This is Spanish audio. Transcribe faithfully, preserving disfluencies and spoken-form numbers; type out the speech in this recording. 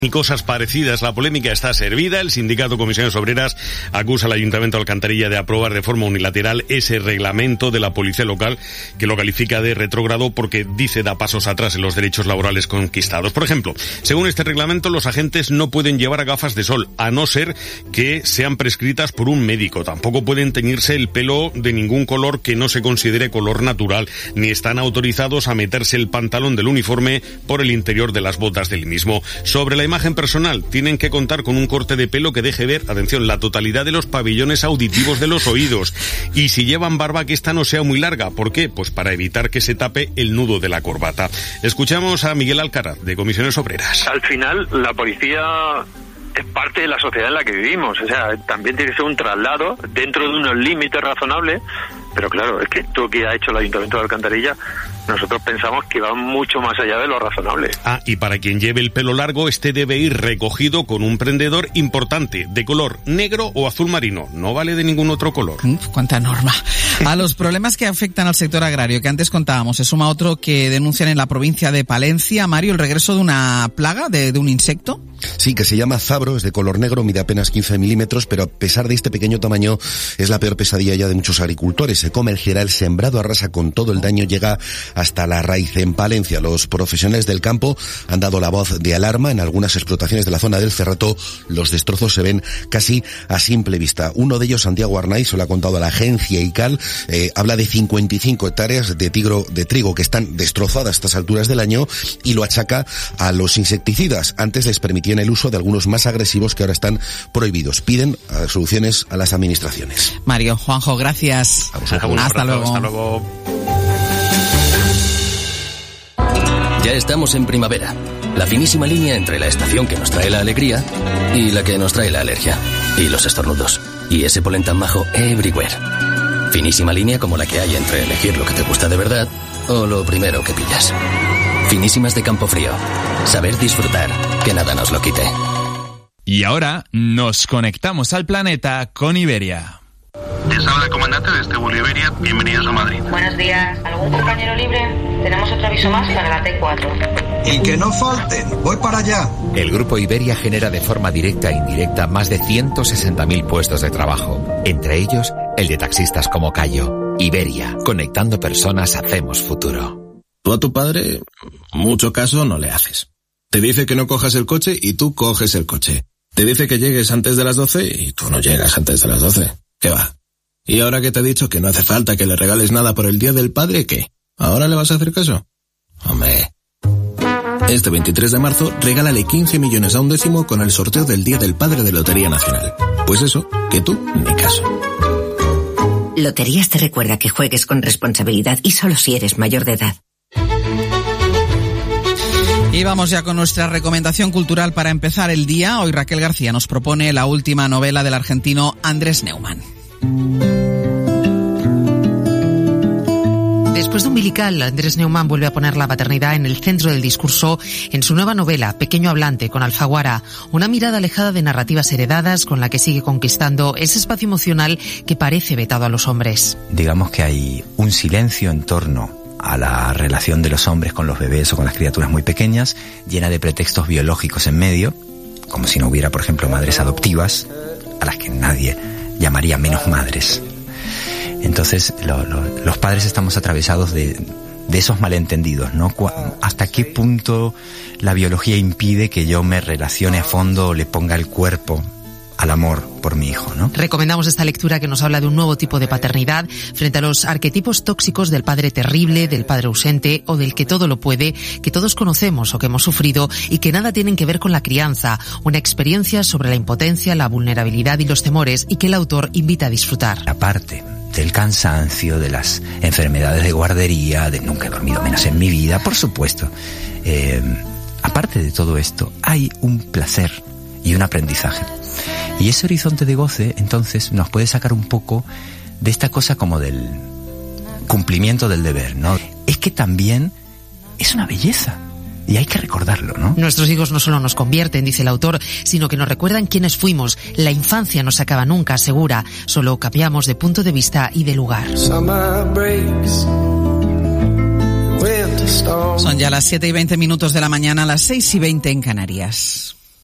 Y cosas parecidas. La polémica está servida. El sindicato Comisiones Obreras acusa al Ayuntamiento de Alcantarilla de aprobar de forma unilateral ese reglamento de la policía local que lo califica de retrógrado porque dice da pasos atrás en los derechos laborales conquistados. Por ejemplo, según este reglamento, los agentes no pueden llevar gafas de sol, a no ser que sean prescritas por un médico. Tampoco pueden teñirse el pelo de ningún color que no se considere color natural, ni están autorizados a meterse el pantalón del uniforme por el interior de las botas del mismo. Sobre la imagen personal, tienen que contar con un corte de pelo que deje ver, atención, la totalidad de los pabellones auditivos de los oídos. Y si llevan barba, que esta no sea muy larga. ¿Por qué? Pues para evitar que se tape el nudo de la corbata. Escuchamos a Miguel Alcaraz, de Comisiones Obreras. Al final, la policía es parte de la sociedad en la que vivimos. O sea, también tiene que ser un traslado dentro de unos límites razonables. Pero claro, es que esto que ha hecho el Ayuntamiento de Alcantarilla, nosotros pensamos que va mucho más allá de lo razonable. Ah, y para quien lleve el pelo largo, este debe ir recogido con un prendedor importante, de color negro o azul marino. No vale de ningún otro color. Uf, cuánta norma. A los problemas que afectan al sector agrario que antes contábamos, se suma otro que denuncian en la provincia de Palencia. Mario, el regreso de una plaga, de, de un insecto. Sí, que se llama zabro, es de color negro, mide apenas quince milímetros, pero a pesar de este pequeño tamaño, es la peor pesadilla ya de muchos agricultores. Se come el geral sembrado, arrasa con todo, el daño llega hasta la raíz. En Palencia, los profesionales del campo han dado la voz de alarma. En algunas explotaciones de la zona del Cerrato, los destrozos se ven casi a simple vista. Uno de ellos, Santiago Arnaiz, se lo ha contado a la agencia I C A L, eh, habla de cincuenta y cinco hectáreas de, tigro, de trigo que están destrozadas a estas alturas del año y lo achaca a los insecticidas. Antes les permitían el uso de algunos más agresivos que ahora están prohibidos. Piden uh, soluciones a las administraciones. Mario, Juanjo, gracias. Hasta luego. Hasta luego. Ya estamos en primavera, la finísima línea entre la estación que nos trae la alegría y la que nos trae la alergia, y los estornudos, y ese polen tan majo everywhere. Finísima línea como la que hay entre elegir lo que te gusta de verdad o lo primero que pillas. Finísimas de Campofrío. Saber disfrutar, que nada nos lo quite. Y ahora nos conectamos al planeta con Iberia. Les habla el comandante de este vuelo Iberia. Bienvenidos a Madrid. Buenos días. ¿Algún compañero libre? Tenemos otro aviso más para la T cuatro. Y que no falten. Voy para allá. El grupo Iberia genera de forma directa e indirecta más de ciento sesenta mil puestos de trabajo. Entre ellos, el de taxistas como Cayo. Iberia. Conectando personas hacemos futuro. Tú a tu padre, mucho caso no le haces. Te dice que no cojas el coche y tú coges el coche. Te dice que llegues antes de las doce y tú no llegas antes de las doce. ¿Qué va? Y ahora que te he dicho que no hace falta que le regales nada por el Día del Padre, ¿qué? ¿Ahora le vas a hacer caso? Hombre. Este veintitrés de marzo, regálale quince millones a un décimo con el sorteo del Día del Padre de Lotería Nacional. Pues eso, que tú ni caso. Loterías te recuerda que juegues con responsabilidad y solo si eres mayor de edad. Y vamos ya con nuestra recomendación cultural para empezar el día. Hoy Raquel García nos propone la última novela del argentino Andrés Neumann. Después de Umbilical, Andrés Neumann vuelve a poner la paternidad en el centro del discurso en su nueva novela, Pequeño Hablante, con Alfaguara. Una mirada alejada de narrativas heredadas con la que sigue conquistando ese espacio emocional que parece vetado a los hombres. Digamos que hay un silencio en torno a la relación de los hombres con los bebés o con las criaturas muy pequeñas, llena de pretextos biológicos en medio, como si no hubiera, por ejemplo, madres adoptivas, a las que nadie llamaría menos madres. Entonces, lo, lo, los padres estamos atravesados de, de esos malentendidos, ¿no? ¿Hasta qué punto la biología impide que yo me relacione a fondo o le ponga el cuerpo al amor por mi hijo, ¿no? Recomendamos esta lectura que nos habla de un nuevo tipo de paternidad frente a los arquetipos tóxicos del padre terrible, del padre ausente o del que todo lo puede, que todos conocemos o que hemos sufrido y que nada tienen que ver con la crianza. Una experiencia sobre la impotencia, la vulnerabilidad y los temores y que el autor invita a disfrutar. Aparte del cansancio, de las enfermedades de guardería, de nunca he dormido menos en mi vida, por supuesto. Eh, aparte de todo esto, hay un placer y un aprendizaje. Y ese horizonte de goce, entonces, nos puede sacar un poco de esta cosa como del cumplimiento del deber, ¿no? Es que también es una belleza. Y hay que recordarlo, ¿no? Nuestros hijos no solo nos convierten, dice el autor, sino que nos recuerdan quiénes fuimos. La infancia no se acaba nunca, asegura. Solo cambiamos de punto de vista y de lugar. Son ya las siete y veinte minutos de la mañana, las seis y veinte en Canarias.